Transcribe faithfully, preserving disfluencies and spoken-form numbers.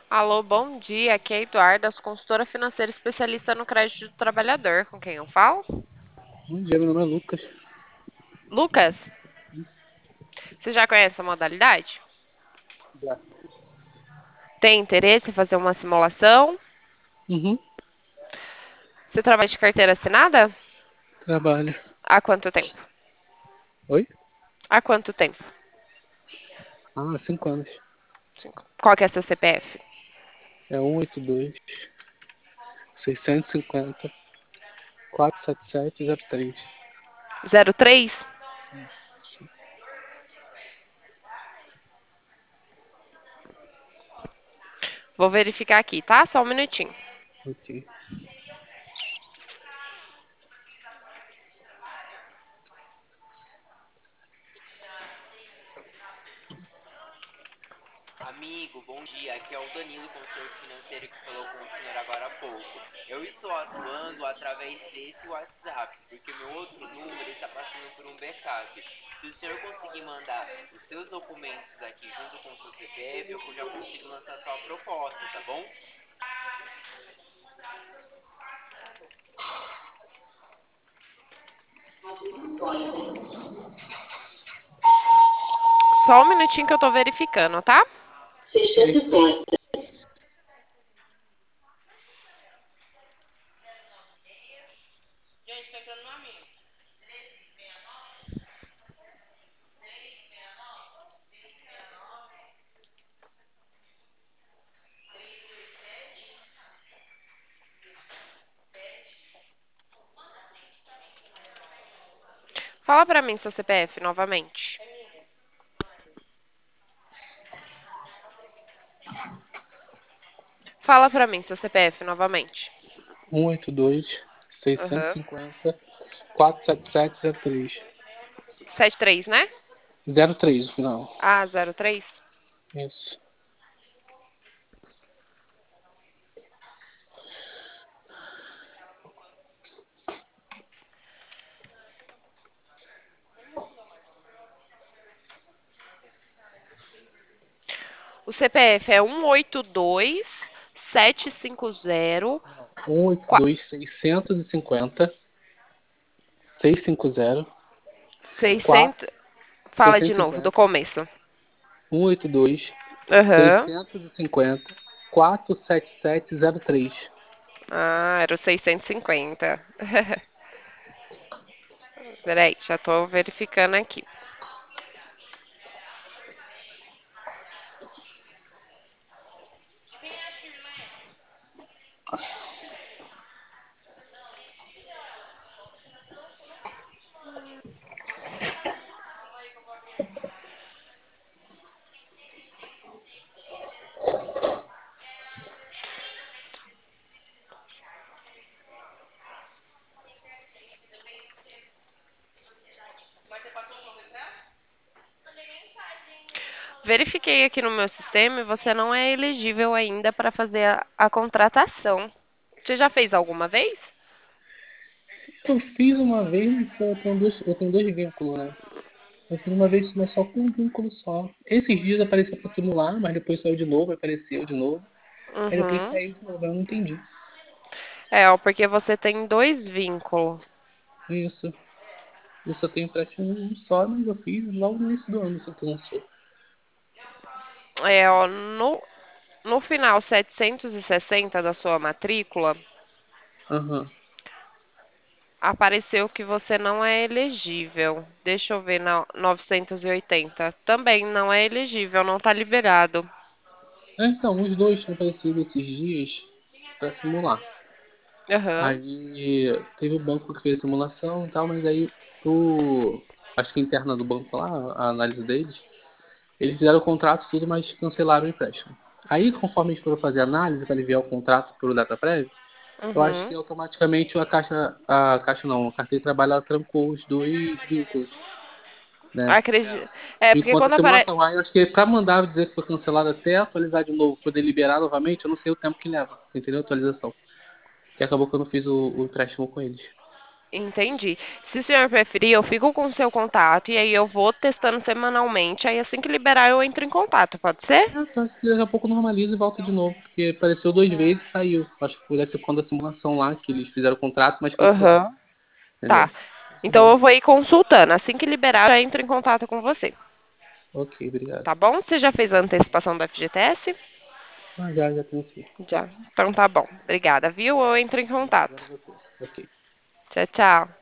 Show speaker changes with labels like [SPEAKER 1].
[SPEAKER 1] Alô, bom dia. Aqui é a Eduarda, consultora financeira especialista no crédito do trabalhador. Com quem eu falo?
[SPEAKER 2] Bom dia, meu nome é Lucas.
[SPEAKER 1] Lucas, você já conhece a modalidade?
[SPEAKER 2] Já.
[SPEAKER 1] Tem interesse em fazer uma simulação?
[SPEAKER 2] Uhum.
[SPEAKER 1] Você trabalha de carteira assinada?
[SPEAKER 2] Trabalho.
[SPEAKER 1] Há quanto tempo?
[SPEAKER 2] Oi?
[SPEAKER 1] Há quanto tempo?
[SPEAKER 2] Ah, cinco anos.
[SPEAKER 1] Cinco. Qual que é seu C P F?
[SPEAKER 2] É um oito dois, seiscentos e cinquenta, quatrocentos e setenta e sete, zero três.
[SPEAKER 1] Zero três.
[SPEAKER 2] Isso.
[SPEAKER 1] Vou verificar aqui, tá? Só um minutinho.
[SPEAKER 2] Ok.
[SPEAKER 3] Amigo, bom dia. Aqui é o Danilo, consultor financeiro que falou com o senhor agora há pouco. Eu estou atuando através desse WhatsApp, porque meu outro número está passando por um backup. Se o senhor conseguir mandar os seus documentos aqui junto com o seu C P F, eu já consigo lançar sua proposta, tá bom?
[SPEAKER 1] Só um minutinho que eu tô verificando, tá?
[SPEAKER 2] Ok.
[SPEAKER 1] Fala pra mim seu C P F novamente. Fala pra mim seu C P F novamente.
[SPEAKER 2] um oito dois, seiscentos e
[SPEAKER 1] Aham.
[SPEAKER 2] cinquenta, quatrocentos e setenta e sete, zero três.
[SPEAKER 1] Setenta e três, né?
[SPEAKER 2] Zero três no final.
[SPEAKER 1] Ah, zero três.
[SPEAKER 2] Isso.
[SPEAKER 1] O C P F é um oito dois sete cinco zero
[SPEAKER 2] Não. um oito dois, seiscentos e cinquenta, seiscentos e cinquenta, quatro,
[SPEAKER 1] seiscentos. Fala de
[SPEAKER 2] seiscentos e
[SPEAKER 1] novo, do
[SPEAKER 2] cinquenta,
[SPEAKER 1] começo.
[SPEAKER 2] um oito dois,
[SPEAKER 1] Aham.
[SPEAKER 2] seiscentos e cinquenta, quatrocentos e setenta e sete, zero três.
[SPEAKER 1] Ah, era o seiscentos e cinquenta. Peraí, já tô verificando aqui. Verifiquei aqui no meu sistema e você não é elegível ainda para fazer a, a contratação. Você já fez alguma vez?
[SPEAKER 2] Eu fiz uma vez, mas eu tenho dois, eu tenho dois vínculos, né? Eu fiz uma vez, mas só com um vínculo só. Esses dias apareceu para simular, mas depois saiu de novo, apareceu de novo. Aí depois
[SPEAKER 1] Uhum.
[SPEAKER 2] saiu de novo, eu não entendi.
[SPEAKER 1] É, ó, porque você tem dois vínculos.
[SPEAKER 2] Isso. Eu só tenho empréstimo um só, mas eu fiz logo no início do ano, isso que lançou.
[SPEAKER 1] É, ó, no, no final setecentos e sessenta da sua matrícula,
[SPEAKER 2] Aham.
[SPEAKER 1] apareceu que você não é elegível. Deixa eu ver na novecentos e oitenta. Também não é elegível, não está liberado.
[SPEAKER 2] É, então, os dois tinham aparecido esses dias para simular.
[SPEAKER 1] Aham,
[SPEAKER 2] Aí teve o banco que fez a simulação e tal, mas aí pro. Acho que a interna do banco lá, a análise deles, eles fizeram o contrato e tudo, mas cancelaram o empréstimo. Aí, conforme eles foram fazer a análise para aliviar o contrato pelo data prévio, eu acho que
[SPEAKER 1] uhum.
[SPEAKER 2] automaticamente a caixa, a caixa não, a carteira de trabalho ela trancou os dois vínculos, né?
[SPEAKER 1] Acredito. É, porque
[SPEAKER 2] Enquanto a
[SPEAKER 1] quando aparece.
[SPEAKER 2] simulação. Aí eu acho que para mandar dizer que foi cancelado até atualizar de novo, poder liberar novamente, eu não sei o tempo que leva, entendeu? A atualização. Que acabou que eu não fiz o, o empréstimo com eles.
[SPEAKER 1] Entendi. Se o senhor preferir, eu fico com o seu contato e aí eu vou testando semanalmente. Aí assim que liberar, eu entro em contato, pode ser?
[SPEAKER 2] Ah, tá. Daqui a pouco normaliza e volta de novo. Porque apareceu duas vezes e saiu. Acho que deve ser quando a simulação lá, que eles fizeram o contrato, mas cancelou.
[SPEAKER 1] Aham.
[SPEAKER 2] Entendeu?
[SPEAKER 1] Tá. Então eu vou ir consultando. Assim que liberar, eu já entro em contato com você.
[SPEAKER 2] Ok, obrigado.
[SPEAKER 1] Tá bom? Você já fez a antecipação do F G T S?
[SPEAKER 2] Ah, já, já tenho sim.
[SPEAKER 1] Já. Então tá bom. Obrigada, viu? Eu entro em
[SPEAKER 2] Obrigado
[SPEAKER 1] contato.
[SPEAKER 2] a você. Ok.
[SPEAKER 1] Tchau, tchau.